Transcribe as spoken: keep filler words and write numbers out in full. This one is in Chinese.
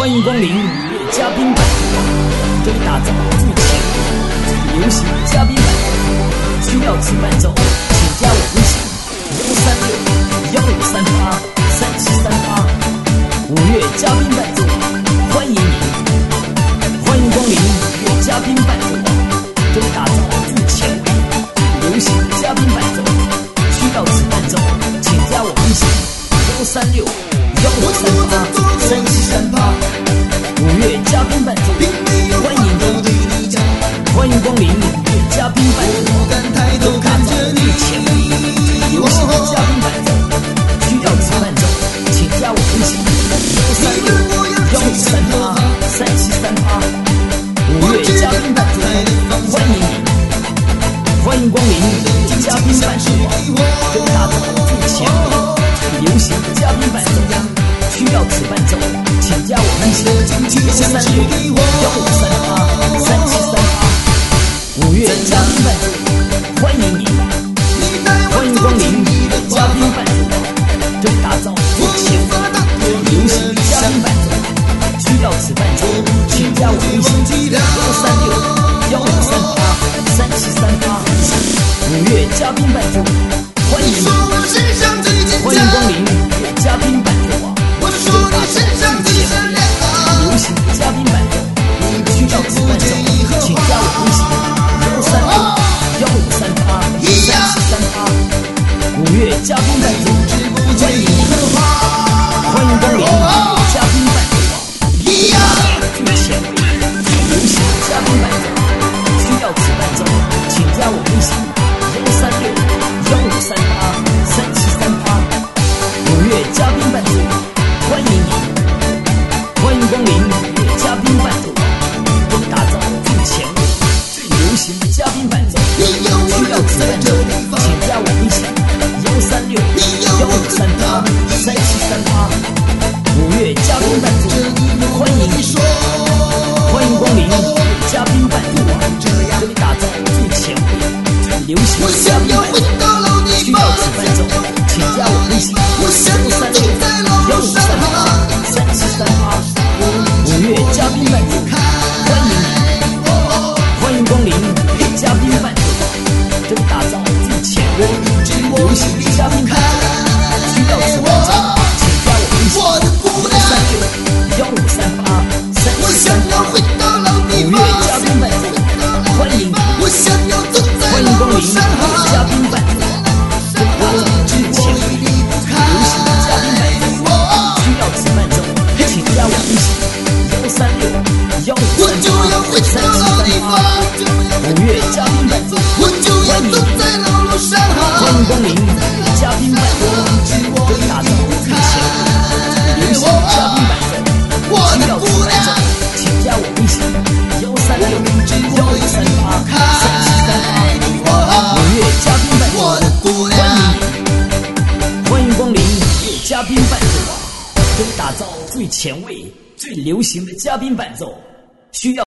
欢迎光临乐嘉宾版，这里打造最前最流行的嘉宾版。需要此伴奏，请加我微信幺三六幺五三八三七三八。五月嘉宾伴奏，欢迎你！欢迎光临乐嘉宾伴奏，这里打造最前卫最流行的嘉宾伴奏。需要此伴奏，请加我微信幺三六幺五三八三七三八。五月嘉宾伴奏，欢迎你！欢迎光临乐嘉宾伴奏，打造最前卫最流行的嘉宾伴奏。需要此伴奏，请加我微信幺三六幺五三八三七三八。五月嘉宾伴奏，欢迎你！欢迎光临乐嘉宾伴奏，打造最前卫最流行的嘉宾伴奏。需要此伴奏，请加我微信幺三六幺五三八三七三八。五月嘉宾伴奏，欢迎你！欢迎光临嘉宾伴奏，这里打造最前卫最流行的嘉宾伴奏。需要此伴奏，请加我微信幺三六幺五三八三七三八。五月嘉宾伴奏，欢迎你！欢迎光临嘉宾伴奏啊！这里打造最前卫最流行的嘉宾伴奏。需要此伴奏，请加我微信幺三六幺五三八三七三八。五月嘉宾伴奏，欢迎你！欢迎光临嘉宾伴奏啊！最前卫最流行的嘉宾伴奏。需要此伴奏，请加我微信幺三六幺五三八三七三八。五月嘉宾伴奏，欢迎你！欢迎光临嘉宾伴奏，这里打造最前卫最流行的嘉宾伴奏。需要此伴奏，请加我微信幺三六幺五三八三七三八。五月嘉宾伴奏，欢迎你！欢迎光临嘉宾伴奏，这里打造最前卫最流行的嘉宾伴奏。需要此伴奏，请加我微信幺三六幺五三八三七三八。五月嘉宾伴奏，欢迎你！欢迎光临嘉宾伴奏，这里打造最前卫最流行的嘉宾伴奏。需要此伴奏，请加我微信幺三六幺五三八三七三八。五月嘉宾伴奏，欢迎你！欢迎光临嘉宾伴奏，这里打造最前卫最流行的嘉宾伴奏。需要此伴奏，请加我微信幺三六幺五三八三七三八。五月嘉宾伴奏，欢迎你！欢迎光临嘉宾伴奏，这里打造最前卫最流行的嘉宾伴奏。需要此伴奏，请加我微信幺三六幺五三八三七三八。五月嘉宾伴奏，欢迎你！欢迎光临乐嘉宾伴奏啊！这里打造最前卫最流行的嘉宾伴奏。需要